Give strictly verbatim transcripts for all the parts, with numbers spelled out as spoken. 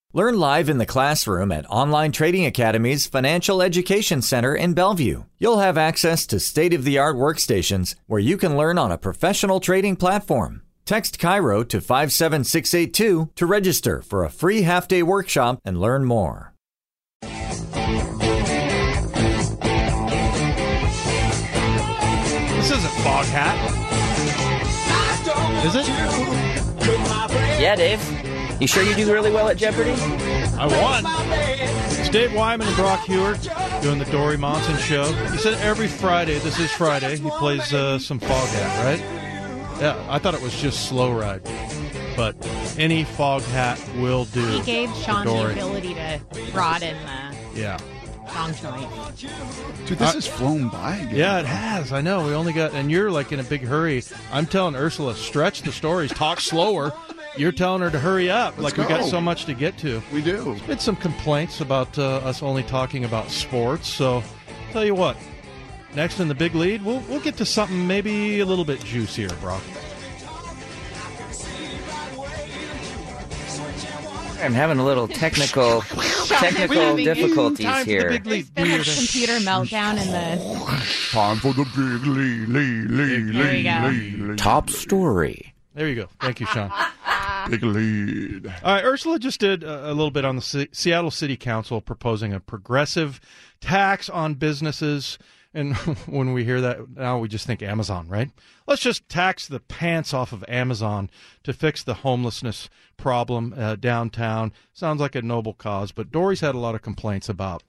Learn live in the classroom at Online Trading Academy's Financial Education Center in Bellevue. You'll have access to state-of-the-art workstations where you can learn on a professional trading platform. Text Cairo to five seven six eight two to register for a free half-day workshop and learn more. This isn't Fog Hat. Is it? Yeah, Dave. You sure you do really well at Jeopardy? I won. It's Dave Wyman and Brock Hewart doing the Dory Monson Show. He said every Friday, this is Friday, he plays uh, some Fog Hat, right? Yeah, I thought it was just Slow Ride. But any Fog Hat will do. He gave Sean the ability to broaden the yeah. song choice. Dude, this uh, has flown by again. Yeah, it has. I know. We only got, and you're like in a big hurry. I'm telling Ursula, stretch the stories, talk slower. You're telling her to hurry up. Let's like go. we got so much to get to. We do. There's been some complaints about uh, us only talking about sports. So, tell you what. Next in the big lead, we'll we'll get to something maybe a little bit juicier, Brock. I'm having a little technical technical difficulties Time for here. the big lead. There's been a computer meltdown in the... Time for the big lead, lead, lead, There you lead, go. lead, lead. Top story. There you go. Thank you, Sean. Big lead. All right, Ursula just did a, a little bit on the C- Seattle City Council proposing a progressive tax on businesses. And when we hear that, now we just think Amazon, right? Let's just tax the pants off of Amazon to fix the homelessness problem uh, downtown. Sounds like a noble cause, but Dory's had a lot of complaints about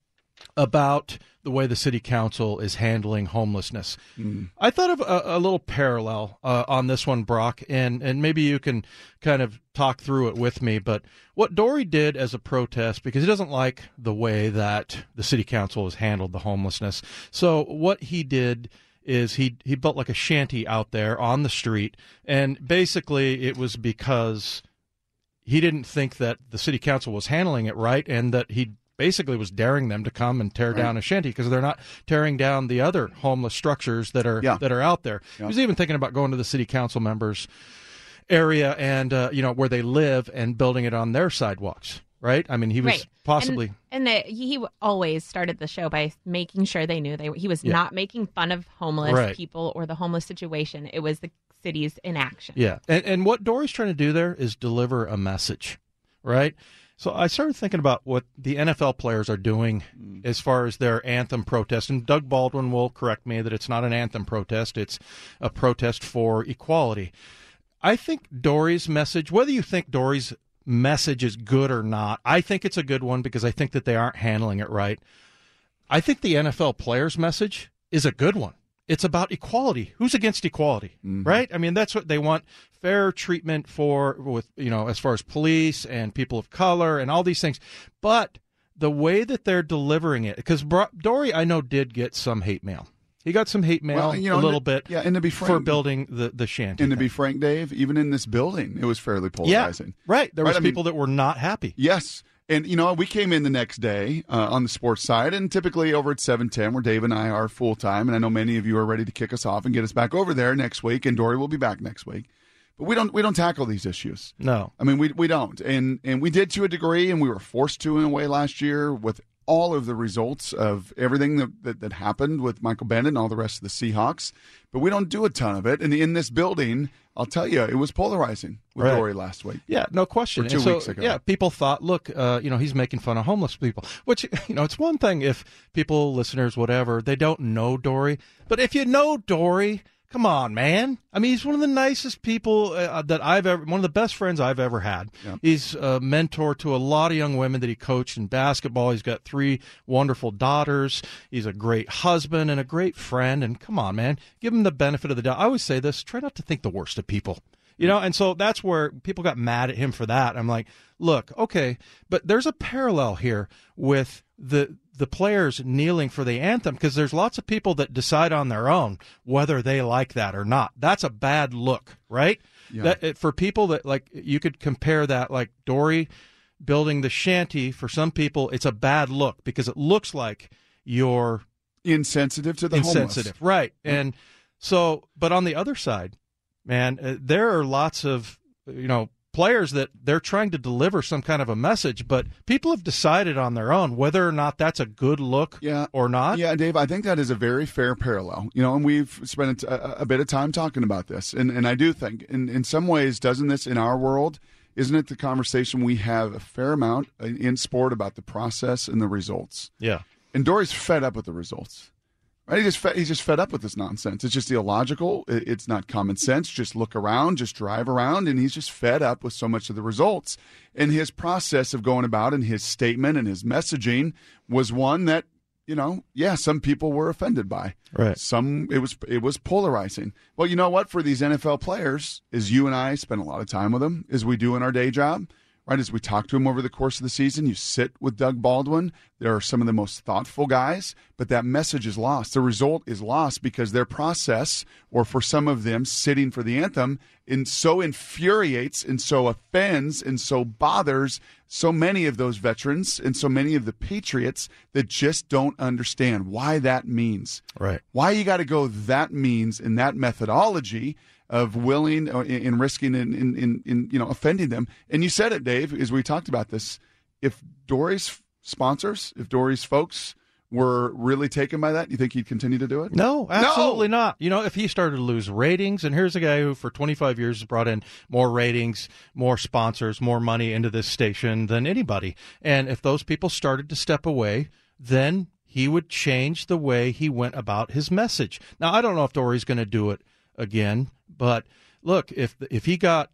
about the way the city council is handling homelessness. Mm. I thought of a, a little parallel uh, on this one, Brock, and, and maybe you can kind of talk through it with me. But what Dory did as a protest, because he doesn't like the way that the city council has handled the homelessness. So what he did is he, he built like a shanty out there on the street, and basically it was because he didn't think that the city council was handling it right, and that he basically was daring them to come and tear right. down a shanty because they're not tearing down the other homeless structures that are yeah. that are out there. Yeah. He was even thinking about going to the city council members' area and uh, you know where they live and building it on their sidewalks. Right? I mean, he was right. possibly and, and the, he always started the show by making sure they knew they he was yeah. not making fun of homeless right. people or the homeless situation. It was the city's inaction. Yeah, and and what Dory's trying to do there is deliver a message, right? So I started thinking about what the N F L players are doing mm. as far as their anthem protest. And Doug Baldwin will correct me that it's not an anthem protest. It's a protest for equality. I think Dory's message, whether you think Dory's message is good or not, I think it's a good one because I think that they aren't handling it right. I think the N F L players' message is a good one. It's about equality. Who's against equality, mm-hmm. right? I mean, that's what they want, fair treatment for, with you know, as far as police and people of color and all these things. But the way that they're delivering it, because Dory, I know, did get some hate mail. He got some hate mail well, you know, a little to, bit yeah, and to be frank, for building the, the shanty. And to thing. be frank, Dave, even in this building, it was fairly polarizing. Yeah, right. There right? was I people mean, that were not happy. Yes. And, you know, we came in the next day uh, on the sports side, and typically over at seven ten, where Dave and I are full-time, and I know many of you are ready to kick us off and get us back over there next week, and Dory will be back next week. But we don't we don't tackle these issues. No. I mean, we we don't. And and we did to a degree, and we were forced to in a way last year with all of the results of everything that, that, that happened with Michael Bennett and all the rest of the Seahawks. But we don't do a ton of it. And in this building, I'll tell you, it was polarizing with right. Dory last week. Yeah, no question. Or two and so, weeks ago. Yeah, people thought, look, uh, you know, he's making fun of homeless people. Which, you know, it's one thing if people, listeners, whatever, they don't know Dory. But if you know Dory, come on, man. I mean, he's one of the nicest people uh, that I've ever, one of the best friends I've ever had. Yep. He's a mentor to a lot of young women that he coached in basketball. He's got three wonderful daughters. He's a great husband and a great friend. And come on, man, give him the benefit of the doubt. I always say this, try not to think the worst of people. You know, and so that's where people got mad at him for that. I'm like, look, okay, but there's a parallel here with the the players kneeling for the anthem, because there's lots of people that decide on their own whether they like that or not. That's a bad look, right? Yeah. That, for people that, like, you could compare that, like Dory building the shanty, for some people it's a bad look because it looks like you're insensitive to the insensitive, homeless. Right? Mm-hmm. And so, but on the other side, man, uh, there are lots of, you know, players that they're trying to deliver some kind of a message, but people have decided on their own whether or not that's a good look yeah. or not. Yeah, Dave, I think that is a very fair parallel. You know, and we've spent a, a bit of time talking about this. And, and I do think, in, in some ways, doesn't this in our world, isn't it the conversation we have a fair amount in sport about the process and the results? Yeah. And Dory's fed up with the results. Right? He just fed, he's just fed up with this nonsense. It's just illogical. It's not common sense. Just look around, just drive around, and he's just fed up with so much of the results. And his process of going about and his statement and his messaging was one that, you know, yeah, some people were offended by. Right. Some it was it was polarizing. Well, you know what? For these N F L players, as you and I spend a lot of time with them, as we do in our day job. Right, as we talk to him over the course of the season, you sit with Doug Baldwin. There are some of the most thoughtful guys, but that message is lost. The result is lost because their process, or for some of them, sitting for the anthem, and so infuriates and so offends and so bothers so many of those veterans and so many of the Patriots that just don't understand why that means. Right. Why you got to go that means in that methodology of willing and risking and in, in, in, you know, offending them. And you said it, Dave, as we talked about this. If Dory's sponsors, if Dory's folks were really taken by that, you think he'd continue to do it? No, absolutely no! not. You know, if he started to lose ratings, and here's a guy who for twenty-five years has brought in more ratings, more sponsors, more money into this station than anybody. And if those people started to step away, then he would change the way he went about his message. Now, I don't know if Dory's going to do it again, but look, if if he got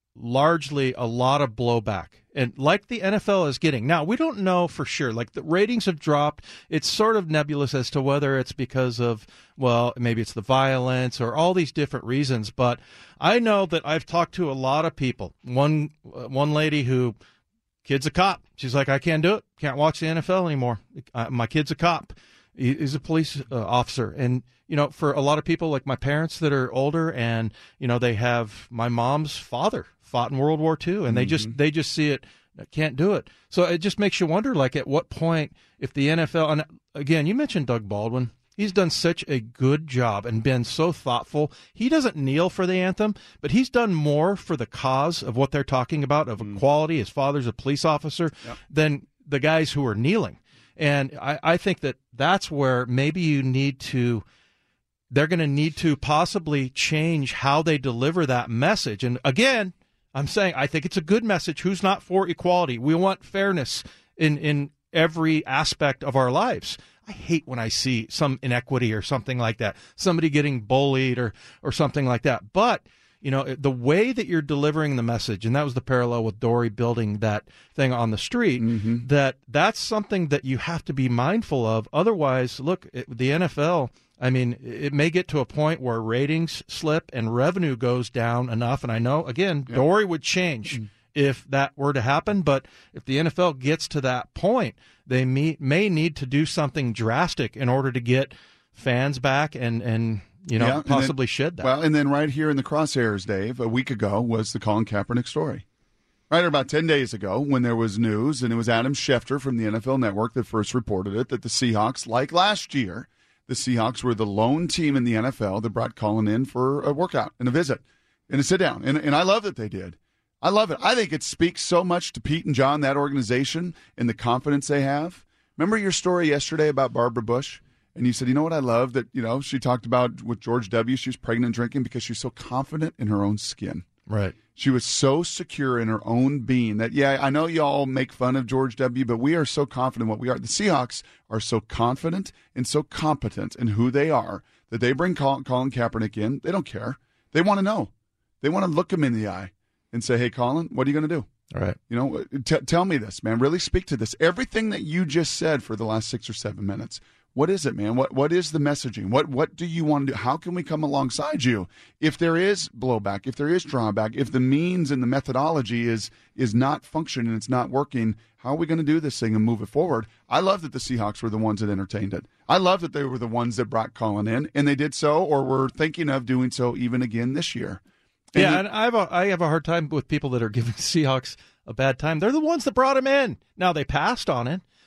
largely a lot of blowback, and like the N F L is getting now, we don't know for sure. Like the ratings have dropped. It's sort of nebulous as to whether it's because of, well, maybe it's the violence or all these different reasons. But I know that I've talked to a lot of people. One uh, one lady who, kid's a cop. She's like, I can't do it. Can't watch the N F L anymore. Uh, my kid's a cop. He, he's a police uh, officer, and you know, for a lot of people like my parents that are older, and you know, they have my mom's father fought in World War Two, and they mm-hmm. just they just see it, can't do it. So it just makes you wonder, like, at what point, if the N F L, and again, you mentioned Doug Baldwin, he's done such a good job and been so thoughtful. He doesn't kneel for the anthem, but he's done more for the cause of what they're talking about, of mm-hmm. equality. His father's a police officer, yep. than the guys who are kneeling. And I, I think that that's where maybe you need to, they're going to need to possibly change how they deliver that message. And again, I'm saying I think it's a good message. Who's not for equality? We want fairness in, in every aspect of our lives. I hate when I see some inequity or something like that, somebody getting bullied or, or something like that. But you know, the way that you're delivering the message, and that was the parallel with Dory building that thing on the street, mm-hmm. that that's something that you have to be mindful of. Otherwise, look, it, the N F L, I mean, it may get to a point where ratings slip and revenue goes down enough. And I know, again, yep. Dory would change mm-hmm. if that were to happen. But if the N F L gets to that point, they may, may need to do something drastic in order to get fans back and, and you know, yeah, possibly then, shed that. Well, and then right here in the crosshairs, Dave, a week ago was the Colin Kaepernick story. Right, or about ten days ago when there was news, and it was Adam Schefter from the N F L Network that first reported it, that the Seahawks, like last year, the Seahawks were the lone team in the N F L that brought Colin in for a workout and a visit and a sit down. And, and I love that they did. I love it. I think it speaks so much to Pete and John, that organization, and the confidence they have. Remember your story yesterday about Barbara Bush? And you said, you know what I love? That, you know, she talked about with George W., she was pregnant and drinking because she's so confident in her own skin. Right. She was so secure in her own being that, yeah, I know y'all make fun of George W., but we are so confident in what we are. The Seahawks are so confident and so competent in who they are that they bring Colin, Colin Kaepernick in. They don't care. They want to know. They want to look him in the eye and say, hey, Colin, what are you going to do? All right. You know, t- tell me this, man. Really speak to this. Everything that you just said for the last six or seven minutes. What is it, man? What What is the messaging? What What do you want to do? How can we come alongside you? If there is blowback, if there is drawback, if the means and the methodology is is not functioning, it's not working, how are we going to do this thing and move it forward? I love that the Seahawks were the ones that entertained it. I love that they were the ones that brought Colin in, and they did so, or were thinking of doing so even again this year. And yeah, and I have a I have a hard time with people that are giving Seahawks a bad time. They're the ones that brought him in. Now, they passed on it.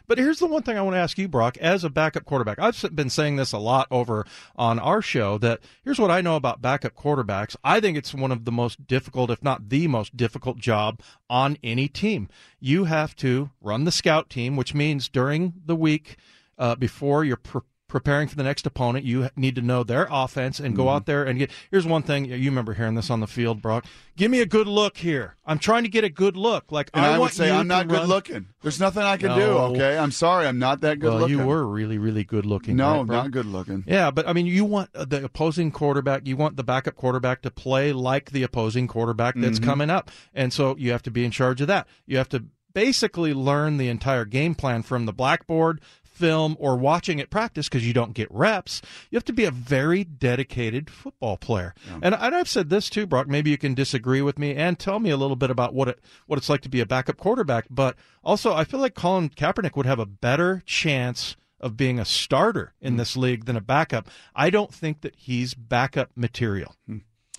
But here's the one thing I want to ask you, Brock, as a backup quarterback. I've been saying this a lot over on our show, that here's what I know about backup quarterbacks. I think it's one of the most difficult, if not the most difficult job on any team. You have to run the scout team, which means during the week uh, before you're pre- preparing for the next opponent, you need to know their offense and go mm-hmm. out there and get. Here's one thing, you remember hearing this on the field, Brock. Give me a good look here. I'm trying to get a good look. Like and I, I would want say you I'm not to good run. looking. There's nothing I can No. do. Okay, I'm sorry, I'm not that good well, looking. You were really, really good looking. No, right, Brock? not good looking. Yeah, but I mean, you want the opposing quarterback, you want the backup quarterback to play like the opposing quarterback that's mm-hmm. coming up, and so you have to be in charge of that. You have to basically learn the entire game plan from the blackboard, film, or watching it practice, because you don't get reps. You have to be a very dedicated football player. Yeah. And, and I've said this too, Brock. Maybe you can disagree with me and tell me a little bit about what it what it's like to be a backup quarterback. But also, I feel like Colin Kaepernick would have a better chance of being a starter in this league than a backup. I don't think that he's backup material. Hmm.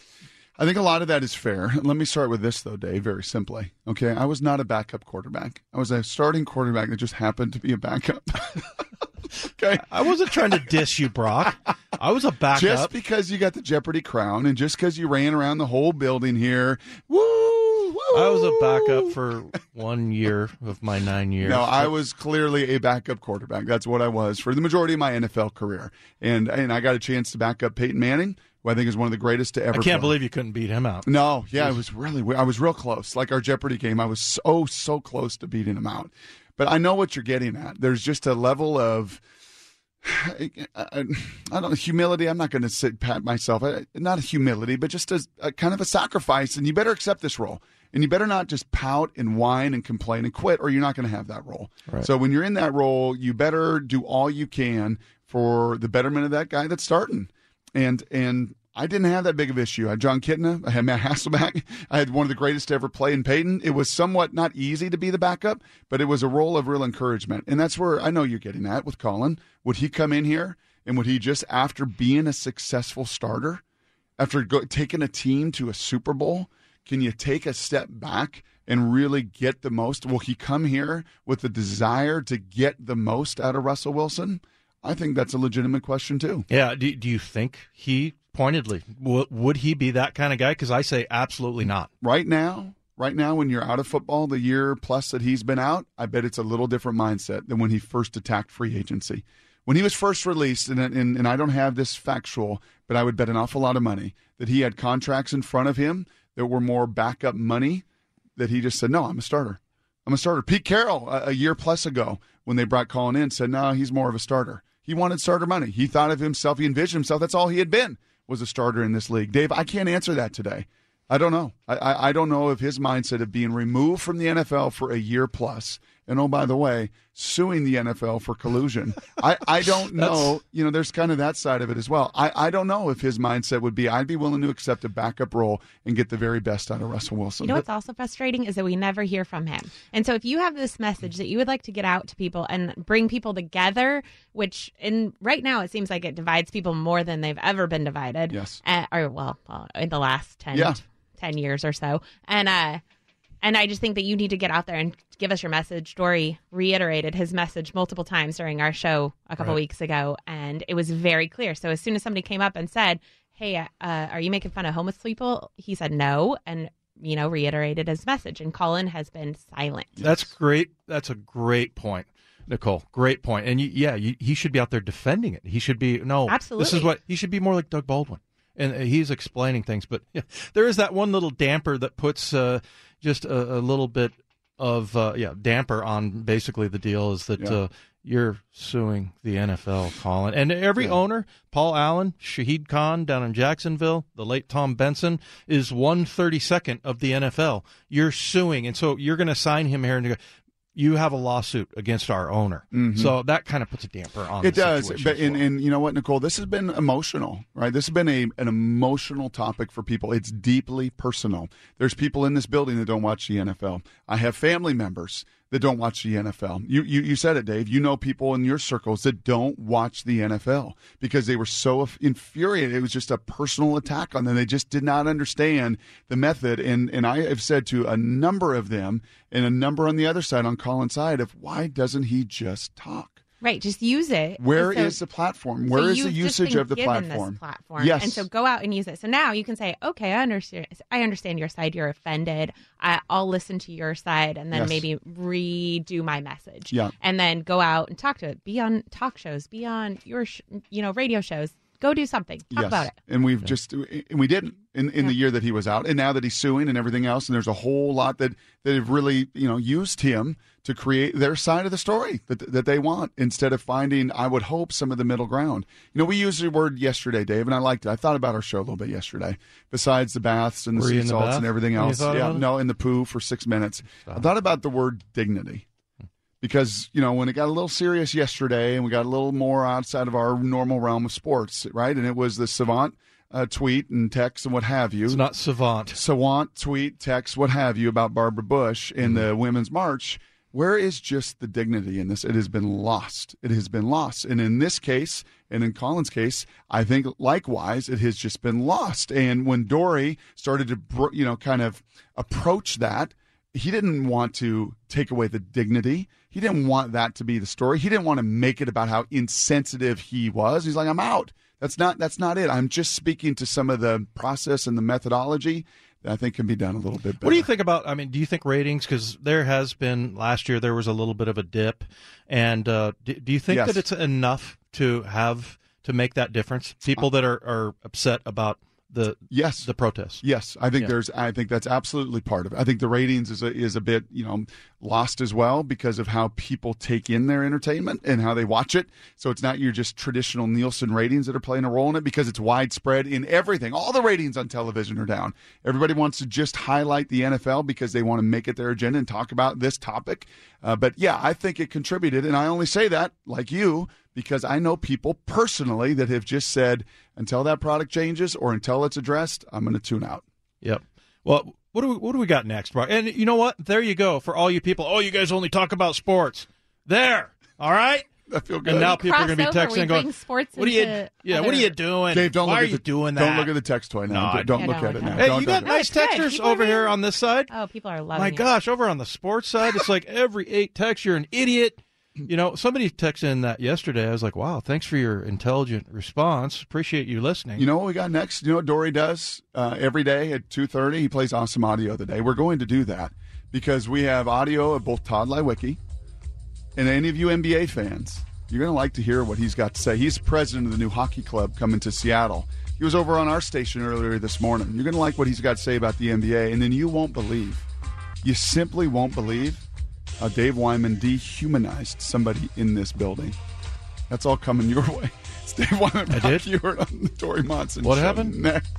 I think a lot of that is fair. Let me start with this, though, Dave, very simply. Okay, I was not a backup quarterback. I was a starting quarterback that just happened to be a backup. Okay, I wasn't trying to diss you, Brock. I was a backup. Just because you got the Jeopardy crown and just because you ran around the whole building here, woo, woo. I was a backup for one year of my nine years. No, I was clearly a backup quarterback. That's what I was for the majority of my N F L career. And, and I got a chance to back up Peyton Manning, who I think is one of the greatest to ever I can't play. believe you couldn't beat him out. No, yeah, it was really, I was real close. Like our Jeopardy game, I was so, so close to beating him out. But I know what you're getting at. There's just a level of, I, I don't know, humility. I'm not going to sit pat myself. Not a humility, but just a, a kind of a sacrifice. And you better accept this role. And you better not just pout and whine and complain and quit, or you're not going to have that role. Right. So when you're in that role, you better do all you can for the betterment of that guy that's starting. And and I didn't have that big of an issue. I had John Kitna. I had Matt Hasselbeck. I had one of the greatest to ever play in Peyton. It was somewhat not easy to be the backup, but it was a role of real encouragement. And that's where I know you're getting at with Colin. Would he come in here and would he just, after being a successful starter, after go, taking a team to a Super Bowl, can you take a step back and really get the most? Will he come here with the desire to get the most out of Russell Wilson? I think that's a legitimate question, too. Yeah. Do, do you think he, pointedly, w- would he be that kind of guy? Because I say absolutely not. Right now, right now, when you're out of football, the year plus that he's been out, I bet it's a little different mindset than when he first attacked free agency. When he was first released, and, and, and I don't have this factual, but I would bet an awful lot of money that he had contracts in front of him that were more backup money, that he just said, no, I'm a starter. I'm a starter. Pete Carroll, a, a year plus ago, when they brought Colin in, said, no, he's more of a starter. He wanted starter money. He thought of himself, he envisioned himself, that's all he had been, was a starter in this league. Dave, I can't answer that today. I don't know. I, I, I don't know if his mindset of being removed from the N F L for a year plus, and oh, by the way, suing the N F L for collusion. I, I don't know. You know, there's kind of that side of it as well. I, I don't know if his mindset would be, I'd be willing to accept a backup role and get the very best out of Russell Wilson. You know what's also frustrating is that we never hear from him. And so if you have this message that you would like to get out to people and bring people together, which in right now it seems like it divides people more than they've ever been divided. Yes. Uh, or, well, uh, in the last ten, yeah. ten years or so. And, uh, And I just think that you need to get out there and give us your message. Dory reiterated his message multiple times during our show a couple right. weeks ago, and it was very clear. So as soon as somebody came up and said, hey, uh, are you making fun of homeless people? He said no, and, you know, reiterated his message. And Colin has been silent. That's great. That's a great point, Nicole. Great point. And, you, yeah, you, he should be out there defending it. He should be, no, Absolutely. This is what, he should be more like Doug Baldwin. And he's explaining things. But yeah, there is that one little damper that puts uh, just a, a little bit of, uh, yeah, damper on basically the deal is that yeah. uh, you're suing the N F L, Colin. And every yeah. owner, Paul Allen, Shahid Khan down in Jacksonville, the late Tom Benson, is one thirty-second of the N F L. You're suing. And so you're going to sign him here and you go, you have a lawsuit against our owner. Mm-hmm. So that kind of puts a damper on it the does. situation. But and, well. and you know what, Nicole, this has been emotional, right? This has been a an emotional topic for people. It's deeply personal. There's people in this building that don't watch the N F L. I have family members that don't watch the N F L. You, you you said it, Dave. You know people in your circles that don't watch the N F L because they were so infuriated. It was just a personal attack on them. They just did not understand the method. And and I have said to a number of them and a number on the other side, on Colin's side, of why doesn't he just talk? Right, just use it. Where so, is the platform? Where so is the usage of the platform? This platform? Yes. And so go out and use it. So now you can say, okay, I understand I understand your side. You're offended. I, I'll listen to your side and then Yes. maybe redo my message. Yeah. And then go out and talk to it. Be on talk shows. Be on your, sh- you know, radio shows. Go do something. Talk yes. about it. And we've just, and we didn't in, in Yeah. the year that he was out. And now that he's suing and everything else, and there's a whole lot that, that have really, you know, used him to create their side of the story that, that they want instead of finding, I would hope, some of the middle ground. You know, we used the word yesterday, Dave, and I liked it. I thought about our show a little bit yesterday, besides the baths and the Were you sea in the salts bath and everything when you else. thought Yeah, about it? no, in the poo for six minutes. I thought about the word dignity. Because, you know, when it got a little serious yesterday and we got a little more outside of our normal realm of sports, right? And it was the savant uh, tweet and text and what have you. It's not savant. Savant tweet, text, what have you about Barbara Bush in Mm-hmm. the Women's March. Where is just the dignity in this? It has been lost. It has been lost. And in this case, and in Colin's case, I think likewise, it has just been lost. And when Dory started to, br- you know, kind of approach that, he didn't want to take away the dignity. He didn't want that to be the story. He didn't want to make it about how insensitive he was. He's like, I'm out. That's not that's not it. I'm just speaking to some of the process and the methodology that I think can be done a little bit better. What do you think about, I mean, do you think ratings, because there has been, last year there was a little bit of a dip, and uh, do, do you think Yes. that it's enough to have, to make that difference? People that are, are upset about the Yes. the protests. Yes, I think Yeah. there's. I think that's absolutely part of it. I think the ratings is a, is a bit, you know, lost as well because of how people take in their entertainment and how they watch it. So it's not your just traditional Nielsen ratings that are playing a role in it because it's widespread in everything. All the ratings on television are down. Everybody wants to just highlight the N F L because they want to make it their agenda and talk about this topic. Uh, but yeah, I think it contributed, and I only say that like you, because I know people personally that have just said, until that product changes or until it's addressed, I'm going to tune out. Yep. Well, what do we, what do we got next, Mark? And you know what? There you go. For all you people, oh, you guys only talk about sports. There. All right? I feel good. And now people are going to be Crossover, texting we and going, bring sports what are you, into yeah, other- what are you doing? Dave, don't Why look are at you the, doing Don't that? look at the text toy now. No, I- don't Yeah, look no, at it no. now. Hey, don't you got don't- No, nice it's good. textures People are over here being- on this side. Oh, people are loving My it. gosh, over on the sports side, it's like every eight texts, you're an idiot. You know, somebody texted in that yesterday. I was like, wow, thanks for your intelligent response. Appreciate you listening. You know what we got next? You know what Dory does uh, every day at two thirty? He plays Awesome Audio of the day. We're going to do that because we have audio of both Todd Lywicki and any of you N B A fans. You're going to like to hear what he's got to say. He's president of the new hockey club coming to Seattle. He was over on our station earlier this morning. You're going to like what he's got to say about the N B A, and then you won't believe. You simply won't believe how Dave Wyman dehumanized somebody in this building. That's all coming your way. It's Dave Wyman. I did? You heard on the Dory Monson What show. happened? Next.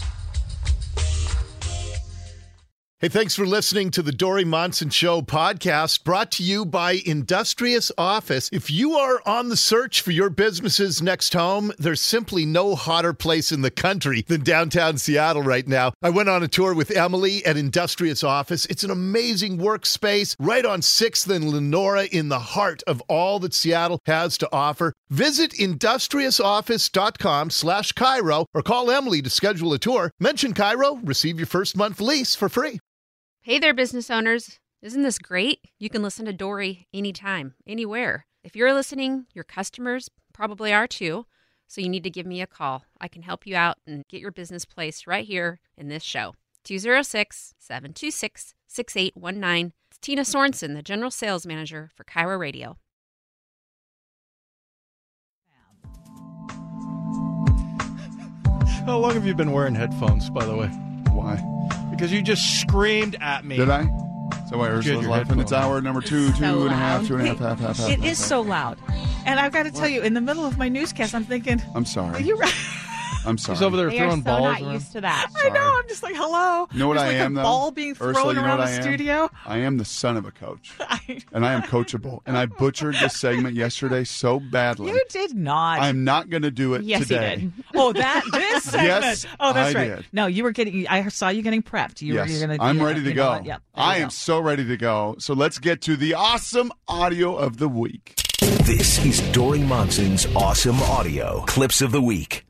Hey, thanks for listening to the Dory Monson Show podcast, brought to you by Industrious Office. If you are on the search for your business's next home, there's simply no hotter place in the country than downtown Seattle right now. I went on a tour with Emily at Industrious Office. It's an amazing workspace right on sixth and Lenora in the heart of all that Seattle has to offer. Visit industriousoffice.com slash Cairo or call Emily to schedule a tour. Mention Cairo, receive your first month lease for free. Hey there, business owners. Isn't this great? You can listen to Dory anytime, anywhere. If you're listening, your customers probably are too, so you need to give me a call. I can help you out and get your business placed right here in this show. two oh six, seven two six, six eight one nine. It's Tina Sorensen, the General Sales Manager for Cairo Radio. How long have you been wearing headphones, by the way? Why? Because you just screamed at me. Did I? So why Ursula's your laughing? It's headphones. hour number two, It's two so and a half, loud. two and a half, half, half, half. It half, is half. so loud. And I've got to tell you, in the middle of my newscast, I'm thinking, I'm are sorry. you right? I'm sorry. He's over there They throwing are so balls not around. used to that. I know. I'm just like, hello. You know what There's I like am, a though? ball being thrown Ursula, you know around what the I am? studio. I am the son of a coach, I, and I am coachable. And I butchered this segment yesterday so badly. you did not. I'm not going to do it Yes, today. he did. Oh, that this segment. Yes, oh, that's I right. did. No, you were getting. I saw you getting prepped. You Yes, were. You're gonna, I'm you know, ready to you know go. what? Yep, there I you am go. so ready to go. So let's get to the awesome audio of the week. This is Dory Monson's Awesome Audio Clips of the Week.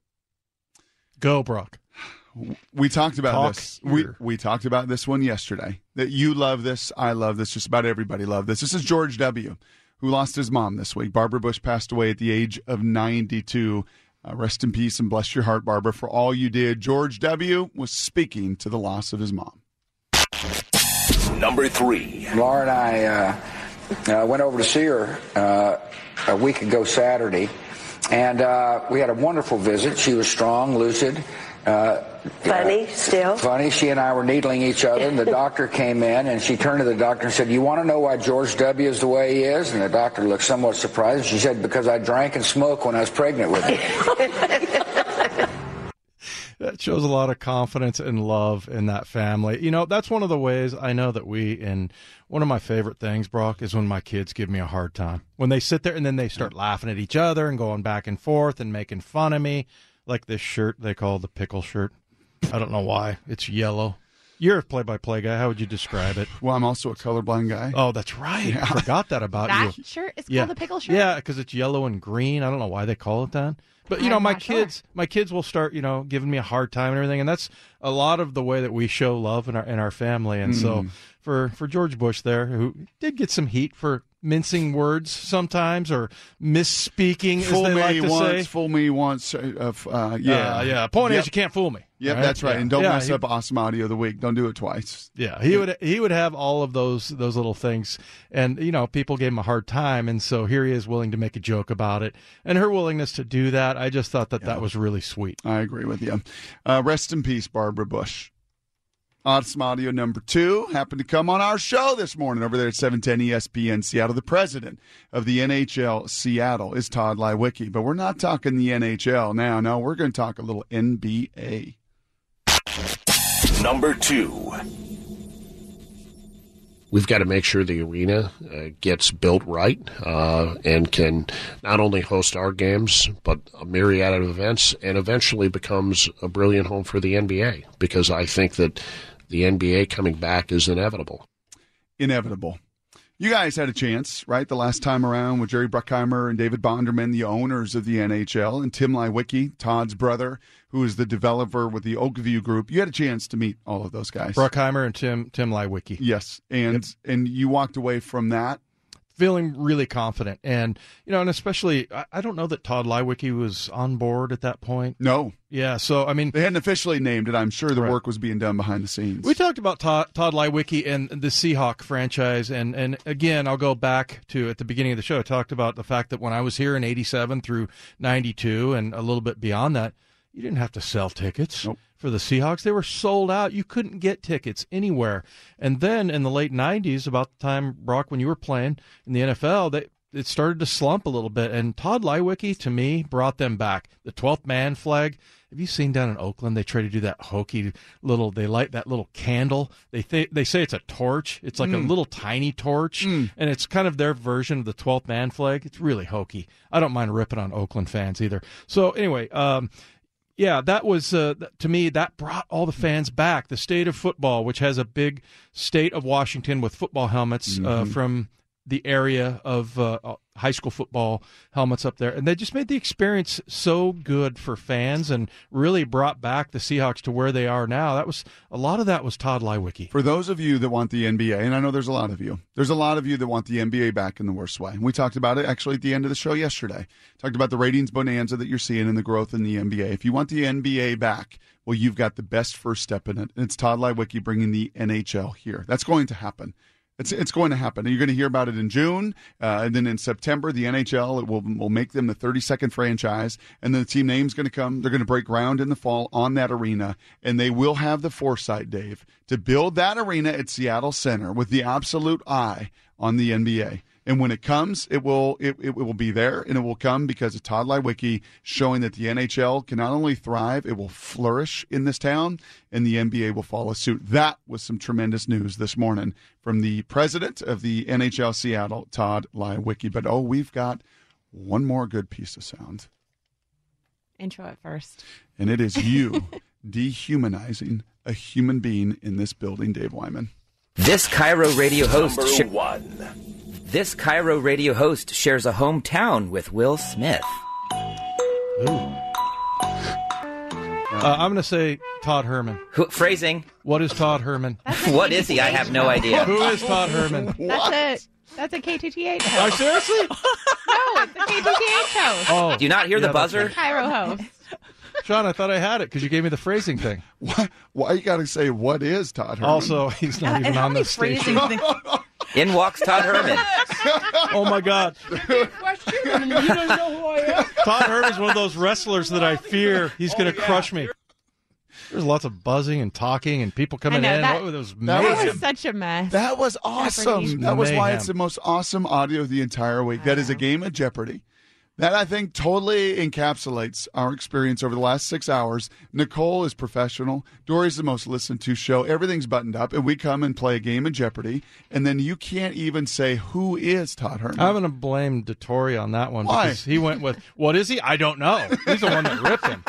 Go, Brock. We talked about Talk this. We here. we talked about this one yesterday. That you love this, I love this. Just about everybody loved this. This is George W., who lost his mom this week. Barbara Bush passed away at the age of ninety-two. Uh, rest in peace and bless your heart, Barbara, for all you did. George W. was speaking to the loss of his mom. Number three. Laura and I uh, uh, went over to see her uh, a week ago Saturday, and uh, we had a wonderful visit. She was strong, lucid. Uh, Funny, still. Funny. She and I were needling each other, and the doctor came in, and she turned to the doctor and said, "You want to know why George W. is the way he is?" And the doctor looked somewhat surprised. She said, "Because I drank and smoked when I was pregnant with him." That shows a lot of confidence and love in that family. You know, that's one of the ways I know that we, and one of my favorite things, Brock, is when my kids give me a hard time. When they sit there and then they start laughing at each other and going back and forth and making fun of me. Like this shirt they call the pickle shirt. I don't know why. It's yellow. You're a play-by-play guy. How would you describe it? Well, I'm also a colorblind guy. Oh, that's right. I forgot that about That you. shirt is called Yeah. the pickle shirt? Yeah, because it's yellow and green. I don't know why they call it that. But, you know, I'm my not sure. kids my kids will start, you know, giving me a hard time and everything. And that's a lot of the way that we show love in our in our family. And so for, for George Bush there, who did get some heat for mincing words sometimes or misspeaking, Fool as they me like to once, say. fool me once. Uh, uh, yeah. Uh, yeah. Point Yep. is, you can't fool me. Yep, Right? that's right. Yeah. And don't Yeah, mess he- up awesome audio of the week. Don't do it twice. Yeah, he would he would have all of those those little things, and you know people gave him a hard time, and so here he is willing to make a joke about it, and her willingness to do that. I just thought that that was really sweet. I agree with you. Uh, rest in peace, Barbara Bush. Awesome audio number two happened to come on our show this morning over there at seven ten E S P N Seattle. The president of the N H L Seattle is Todd Lywicki, but we're not talking the N H L now. No, we're going to talk a little N B A. Number two. We've got to make sure the arena uh, gets built right uh, and can not only host our games, but a myriad of events, and eventually becomes a brilliant home for the N B A, because I think that the N B A coming back is inevitable. Inevitable. You guys had a chance, right, the last time around with Jerry Bruckheimer and David Bonderman, the owners of the N H L, and Tim Lywicki, Todd's brother, who is the developer with the Oakview Group. You had a chance to meet all of those guys. Bruckheimer and Tim Tim Lywicki. Yes, and Yep. and you walked away from that feeling really confident, and you know, and especially I, I don't know that Todd Lywicki was on board at that point. No. Yeah, so I mean, they hadn't officially named it. I'm sure the Right. work was being done behind the scenes. we talked about Todd, Todd Lywicki and the Seahawk franchise, and and again, I'll go back to at the beginning of the show. I talked about the fact that when I was here in eighty-seven through ninety-two, and a little bit beyond that, you didn't have to sell tickets. Nope. For the Seahawks. They were sold out. You couldn't get tickets anywhere. And then in the late nineties, about the time, Brock, when you were playing in the N F L, they, it started to slump a little bit. And Todd Lywicki, to me, brought them back. The twelfth man flag. Have you seen down in Oakland, they try to do that hokey little, they light that little candle. They th- they say it's a torch. It's like Mm. a little tiny torch. Mm. And it's kind of their version of the twelfth man flag. It's really hokey. I don't mind ripping on Oakland fans either. So anyway, um, yeah, that was, uh, to me, that brought all the fans back. The state of football, which has a big state of Washington with football helmets uh, Mhm. from the area of uh, high school football helmets up there. And they just made the experience so good for fans and really brought back the Seahawks to where they are now. That was a lot of that was Todd Lywicki. For those of you that want the N B A, and I know there's a lot of you, there's a lot of you that want the N B A back in the worst way. We talked about it actually at the end of the show yesterday. Talked about the ratings bonanza that you're seeing and the growth in the N B A. If you want the N B A back, well, you've got the best first step in it, and it's Todd Lywicki bringing the N H L here. That's going to happen. It's it's going to happen. You're going to hear about it in June, uh, and then in September, the N H L it will will make them the thirty-second franchise, and then the team name's going to come. They're going to break ground in the fall on that arena, and they will have the foresight, Dave, to build that arena at Seattle Center with the absolute eye on the N B A. And when it comes, it will it, it will be there, and it will come because of Todd Leiweke showing that the N H L can not only thrive, it will flourish in this town, and the N B A will follow suit. That was some tremendous news this morning from the president of the N H L Seattle, Todd Leiweke. But, oh, we've got one more good piece of sound. Intro it first. And it is you dehumanizing a human being in this building, Dave Wyman. This Cairo radio host. Number sh- one. This Cairo radio host shares a hometown with Will Smith. Ooh. Uh, I'm going to say Todd Herman. Who, phrasing. What is Todd Herman? What is he? I have no idea. Who is Todd Herman? That's a that's a K T T H host. Oh, seriously? No, it's a K T T H host. Oh, Do you not hear yeah, the buzzer? that's Cairo host. Sean, I thought I had it because you gave me the phrasing thing. Why, why you got to say, what is Todd Herman? Also, he's not And even how on many this station. phrasing things- In walks Todd Herman. Oh, my God. Todd Herman's one of those wrestlers that I fear he's going to crush me. There's lots of buzzing and talking and people coming I know, in. that- What was that That mayhem. was such a mess. That was awesome. Jeopardy. That was why Mayhem. it's the most awesome audio of the entire week. That is a game of Jeopardy. That, I think, totally encapsulates our experience over the last six hours. Nicole is professional. Dory's the most listened to show. Everything's buttoned up, and we come and play a game of Jeopardy, and then you can't even say, who is Todd Herman? I'm going to blame DeTore on that one Why? because he went with, what is he? I don't know. He's the one that ripped him.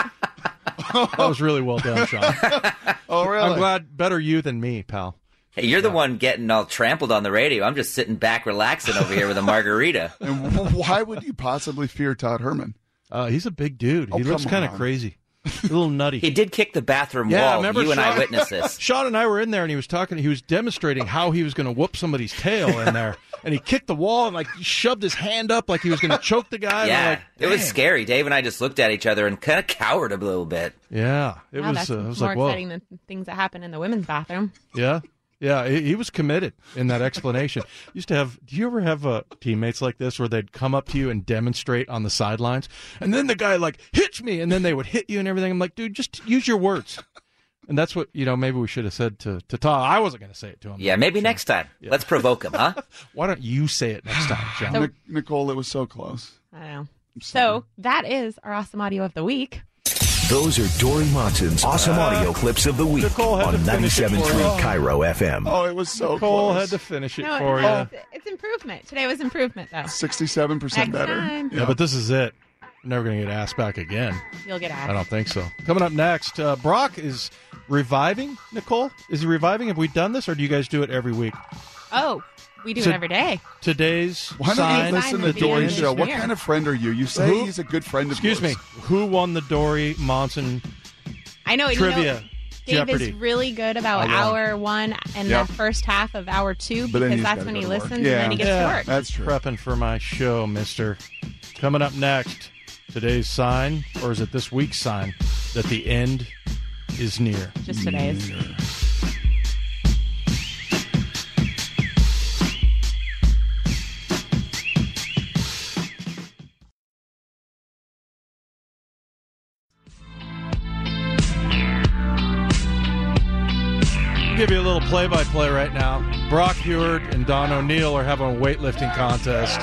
That was really well done, Sean. Oh, really? I'm glad better you than me, pal. Hey, you're the one getting all trampled on the radio. I'm just sitting back relaxing over here with a margarita. And w- why would you possibly fear Todd Herman? Uh, he's a big dude. Oh, He looks come kind of on. crazy. A little nutty. He did kick the bathroom Yeah, wall. remember You and I Sean- witnessed this. Sean and I were in there, and he was talking. He was demonstrating how he was going to whoop somebody's tail in there, and he kicked the wall and like shoved his hand up like he was going to choke the guy. and we're Yeah, like, it was "Dang." scary. Dave and I just looked at each other and kind of cowered a little bit. Yeah, it Wow, was. that's Uh, it was more like, whoa. exciting than things that happen in the women's bathroom. Yeah, yeah. He, he was committed in that explanation. Used to have. Do you ever have uh, teammates like this where they'd come up to you and demonstrate on the sidelines, and then the guy like hits me, and then they would hit you and everything. I'm like, dude, just use your words. And that's what, you know, maybe we should have said to, to Todd. I wasn't going to say it to him. Yeah, maybe next time. Yeah. Let's provoke him, huh? Why don't you say it next time, John? So- Nic- Nicole, it was so close. I don't know. I'm sorry. So that is our awesome audio of the week. Those are Dory Monson's awesome audio clips of the week Nicole had on to finish it ninety-seven point for three us. Cairo F M. Oh, it was so Nicole close. had to finish it No, for it- you. it's, it's improvement. Today was improvement, though. sixty-seven percent Next better. time. Yeah, but this is it. We're never going to get asked back again. You'll get asked. I don't think so. Coming up next, uh, Brock is reviving. Nicole, is he reviving? Have we done this, or do you guys do it every week? Oh, we do So- it every day. Today's Why don't sign. you listen Sign to at the Dory's end show? is What near. kind of friend are you? You say Who- he's a good friend of Excuse yours. me. Who won the Dory Monson I know. and you know, trivia? Dave Jeopardy. is really good about I won. hour one and Yep. the first half of hour two But then because he's that's gotta when go he to work. listens Yeah. and then he gets Yeah. to work. That's true. Prepping for my show, mister. Coming up next, today's sign, or is it this week's sign, that the end is near. Just today's. I'll give you a little play-by-play right now. Brock Heward and Don O'Neill are having a weightlifting contest.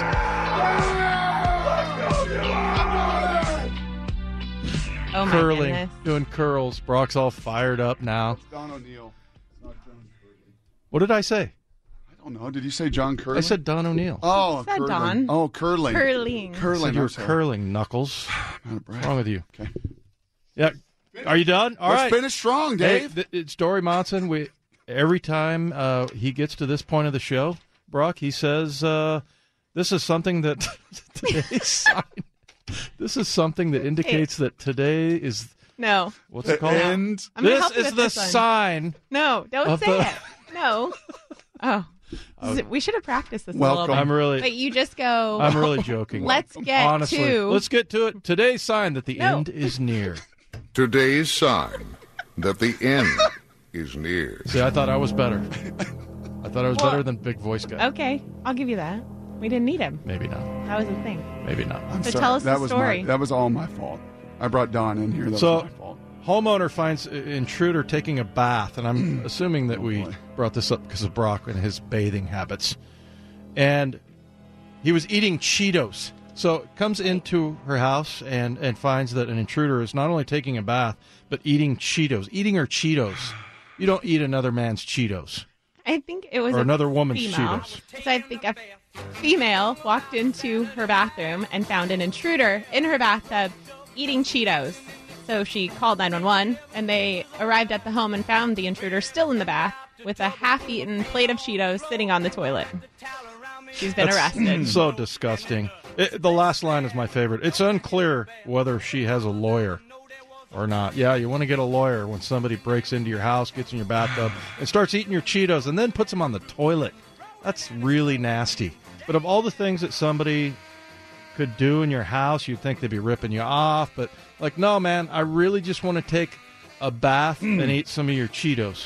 Oh my Curling, goodness. doing curls. Brock's all fired up now. Don O'Neill. It's not John Curley. What did I say? I don't know. Did you say John Curley? I said Don O'Neill. Oh, Said curling. Don. Oh, curling. Curling. I Curling. said you were I'm sorry. curling, Knuckles. I'm out of breath. What's wrong with you? Okay. Yeah. Are you done? All Let's right. finish strong, Hey, Dave. th- it's Dory Monson. We every time uh, he gets to this point of the show, Brock, he says, uh, "This is something that today's sign. This is something that indicates that today is No. what's it called? And I'm gonna This help you is with the this one. sign. No, don't of say the- it. No. Oh. This is- we should have practiced this a Welcome. little bit. I'm really, But you just go. I'm really joking. Let's get Honestly, to. let's get to it. Today's sign that the No. end is near. Today's sign that the end is near. See, I thought I was better. I thought I was Well- better than big voice guy. Okay, I'll give you that. We didn't need him. Maybe not. That was the thing. Maybe not. I'm So sorry. tell us that the was story. My, that was all my fault. I brought Don in here. That So- was my fault. Homeowner finds intruder taking a bath, and I'm assuming that we boy. brought this up because of Brock and his bathing habits. And he was eating Cheetos. So comes into her house and, and finds that an intruder is not only taking a bath, but eating Cheetos. Eating her Cheetos. You don't eat another man's Cheetos. I think it was Or a another woman's female. Cheetos. So I think a female walked into her bathroom and found an intruder in her bathtub eating Cheetos. So she called nine one one, and they arrived at the home and found the intruder still in the bath with a half-eaten plate of Cheetos sitting on the toilet. She's been That's arrested. So disgusting. It, the last line is my favorite. It's unclear whether she has a lawyer or not. Yeah, you want to get a lawyer when somebody breaks into your house, gets in your bathtub, and starts eating your Cheetos, and then puts them on the toilet. That's really nasty. But of all the things that somebody could do in your house, you'd think they'd be ripping you off. But, like, no, man, I really just want to take a bath Mm. and eat some of your Cheetos.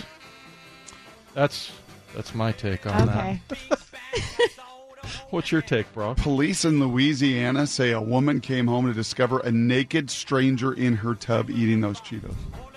That's that's my take on Okay. that. What's your take, bro? Police in Louisiana say a woman came home to discover a naked stranger in her tub eating those Cheetos.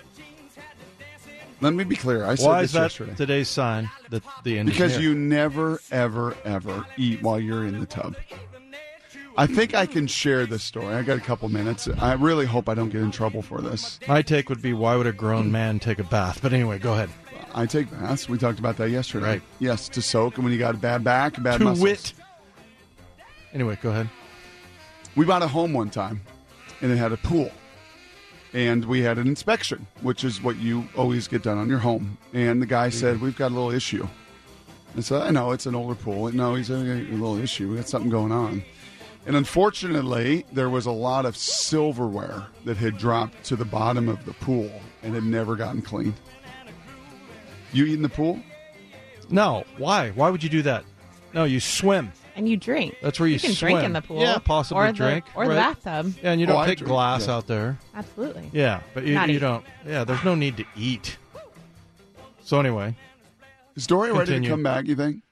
Let me be clear. I said Why this is that yesterday. today's sign that the end is Because near? you never, ever, ever eat while you're in the tub. I think I can share this story. I got a couple minutes. I really hope I don't get in trouble for this. My take would be, why would a grown man take a bath? But anyway, go ahead. I take baths. We talked about that yesterday. Right. Yes, to soak, and when you got a bad back, bad To muscles. wit. Anyway, go ahead. We bought a home one time, and it had a pool. And we had an inspection, which is what you always get done on your home. And the guy said, we've got a little issue. I said, I know, it's an older pool. No, he's a, a little issue. We got something going on. And unfortunately, there was a lot of silverware that had dropped to the bottom of the pool and had never gotten cleaned. You eat in the pool? No. Why? Why would you do that? No, you swim. And you drink. That's where you, You can swim. drink in the pool. Yeah, possibly or the, drink. Or the right? bathtub. Yeah, and you Oh, don't I take drink, glass yeah. out there. Absolutely. Yeah, but you, Not you eat. don't. Yeah, there's no need to eat. So anyway. Is Dory ready to Continue. come back, you think?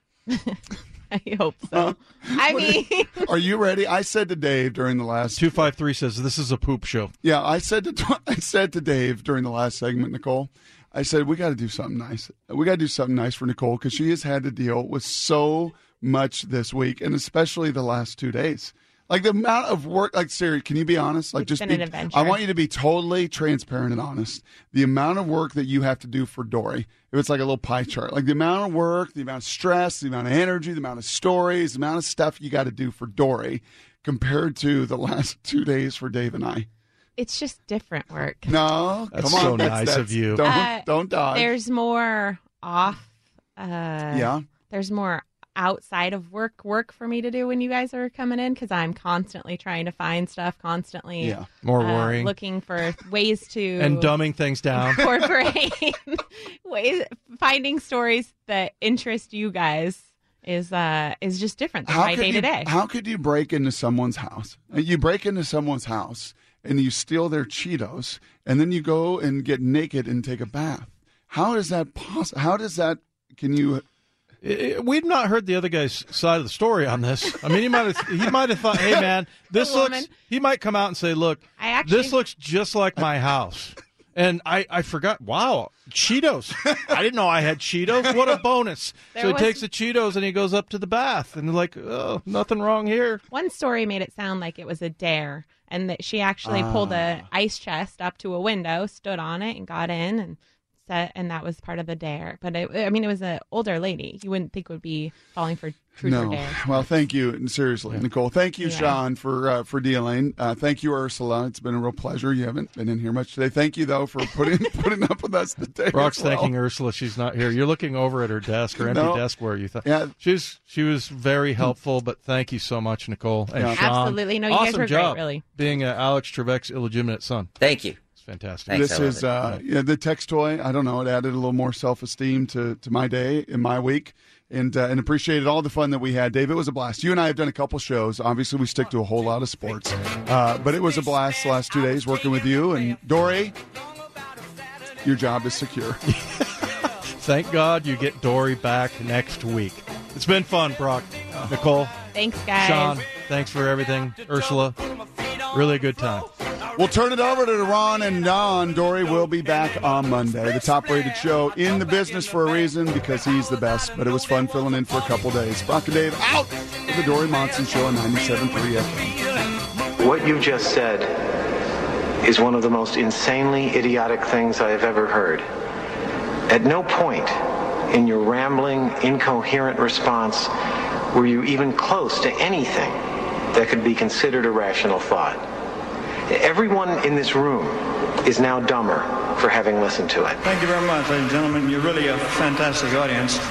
I hope so. I mean, Are you ready? I said to Dave during the last two five three says, this is a poop show. Yeah, I said to I said to Dave during the last segment, Nicole, I said, we got to do something nice. We got to do something nice for Nicole because she has had to deal with so much this week, and especially the last two days. Like the amount of work, like Siri, can you be honest? Like It's just been be, an adventure. I want you to be totally transparent and honest. The amount of work that you have to do for Dory, if it's like a little pie chart, like the amount of work, the amount of stress, the amount of energy, the amount of stories, the amount of stuff you got to do for Dory compared to the last two days for Dave and I. it's just different work. No, That's come on. so that's, nice that's- of you. Don't, Uh, don't dodge. There's more off. Uh, Yeah. There's more outside of work work for me to do when you guys are coming in because I'm constantly trying to find stuff, constantly Yeah. More uh, worrying. looking for ways to And dumbing things down. incorporate ways, finding stories that interest you guys is uh is just different than my could day you, to day. How could you break into someone's house? You break into someone's house and you steal their Cheetos, and then you go and get naked and take a bath. How is that possible? How does that? Can you? I- I- We've not heard the other guy's side of the story on this. I mean, he might have he might have thought, "Hey, man, this The looks." woman. He might come out and say, "Look, I actually- this looks just like my house." And I, I forgot. Wow, Cheetos! I didn't know I had Cheetos. What a bonus! There so he was- takes the Cheetos and he goes up to the bath and they're like, "Oh, nothing wrong here." One story made it sound like it was a dare, and that she actually pulled a ice chest up to a window, stood on it, and got in, and set, and that was part of the dare. But it, I mean, it was an older lady. You wouldn't think would be falling for truth No. or dare. Well, thank you. And seriously, Nicole. Thank you, Yeah. Sean, for uh, for dealing. Uh, thank you, Ursula. It's been a real pleasure. You haven't been in here much today. Thank you, though, for putting putting up with us today. Brock's as well. thanking Ursula. She's not here. You're looking over at her desk, her empty No. desk, where you thought. Yeah. She's she was very helpful, but thank you so much, Nicole and Yeah. Sean. Absolutely. No, you guys awesome were great, job really. being uh, Alex Trebek's illegitimate son. Thank you. It's fantastic. Thanks, This I love is it. uh, yeah, the text toy. I don't know. It added a little more self esteem to, to my day and my week, and uh, and appreciated all the fun that we had. Dave, it was a blast. You and I have done a couple shows. Obviously, we stick to a whole lot of sports, uh, but it was a blast the last two days working with you. And Dory, your job is secure. Thank God you get Dory back next week. It's been fun, Brock. Nicole, Thanks, guys. Sean, thanks for everything. Ursula, really a good time. We'll turn it over to Ron and Don. Dory will be back on Monday. The top-rated show in the business for a reason because he's the best. But it was fun filling in for a couple days. Brock and Dave out. of the Dory Monson Show on ninety-seven point three F M. What you just said is one of the most insanely idiotic things I have ever heard. At no point in your rambling, incoherent response were you even close to anything that could be considered a rational thought. Everyone in this room is now dumber for having listened to it. Thank you very much, ladies and gentlemen. You're really a fantastic audience.